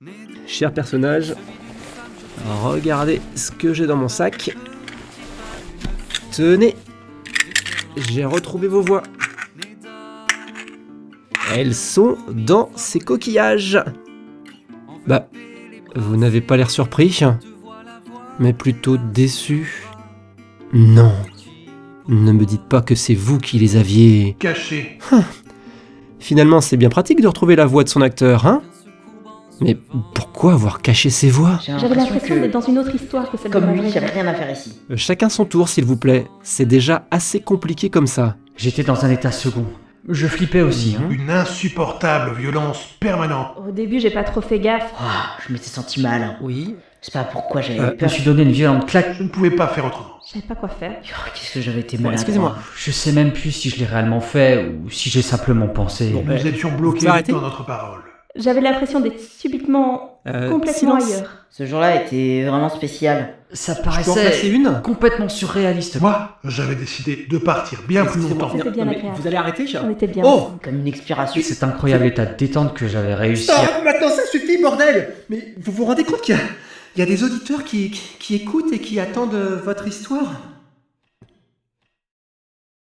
Cher personnage, regardez ce que j'ai dans mon sac. Tenez, j'ai retrouvé vos voix. Elles sont dans ces coquillages. Bah, vous n'avez pas l'air surpris, mais plutôt déçu. Non, ne me dites pas que c'est vous qui les aviez... Caché. Finalement, c'est bien pratique de retrouver la voix de son acteur, hein? Mais pourquoi avoir caché ses voix? J'avais l'impression d'être dans une autre histoire que celle de Comme ma lui, vraie j'avais vie. rien à faire ici. Chacun son tour, s'il vous plaît. C'est déjà assez compliqué comme ça. J'étais dans un état second. Je flippais aussi, hein. Une insupportable violence permanente. Au début, j'ai pas trop fait gaffe. Ah, je m'étais senti mal. Oui. Je sais pas pourquoi j'avais Je me peur. suis donné une violente claque. Je ne pouvais pas faire autrement. Je savais pas quoi faire. Oh, qu'est-ce que j'avais été Bon, maladroit. excusez-moi. Je sais même plus si je l'ai réellement fait ou si j'ai simplement pensé. Bon, Nous étions vous bloqués pouvez arrêter dans notre parole. J'avais l'impression d'être subitement complètement silence. ailleurs. Ce jour-là était vraiment spécial. Ça Je peux en placer paraissait une? complètement surréaliste. Moi, j'avais décidé de partir bien plus Excusez-moi. longtemps. C'était bien Non, mais agréable. vous allez arrêter? On était bien. Oh! ensemble. Comme une expiration. Cet incroyable état de détente que j'avais réussi à... Stop, maintenant ça suffit, bordel! Mais vous vous rendez compte qu'il y a des auditeurs qui écoutent et qui attendent votre histoire?